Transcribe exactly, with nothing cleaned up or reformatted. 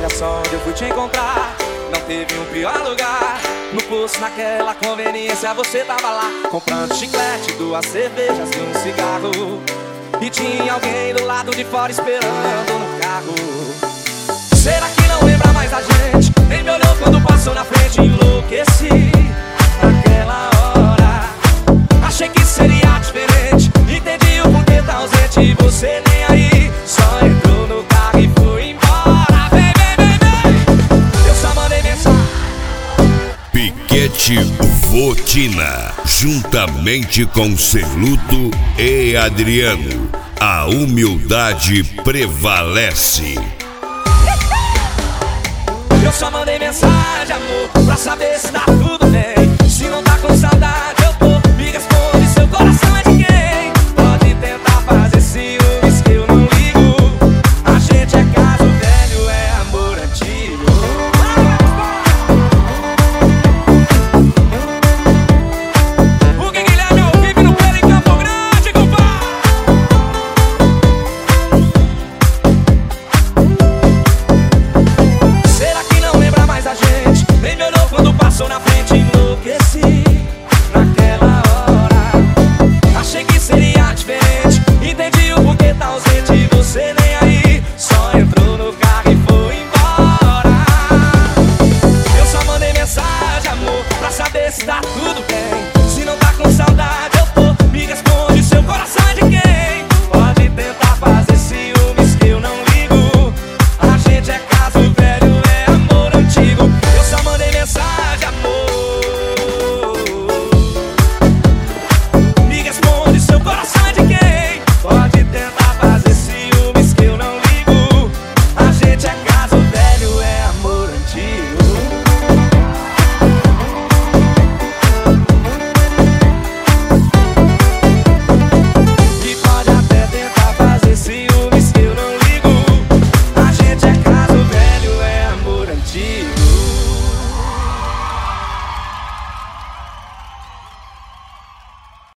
olha só onde eu fui te encontrar. Não teve um pior lugar. No posto, naquela conveniência, você tava lá comprando chiclete, duas cervejas e um cigarro. E tinha alguém do lado de fora esperando no carro. Será que não lembra mais a gente? Nem me olhou quando passou na frente. Enlouqueci naquela hora. Achei que seria diferente. Entendi o porquê tá ausente e você nem aí. Só entrou no carro e foi embora. Vem, vem, vem, vem. Eu só mandei mensagem. Piquete Votina, juntamente com Celuto e Adriano, a humildade prevalece. Eu só mandei mensagem, amor, pra saber se tá tudo bem. Se não tá com saudade,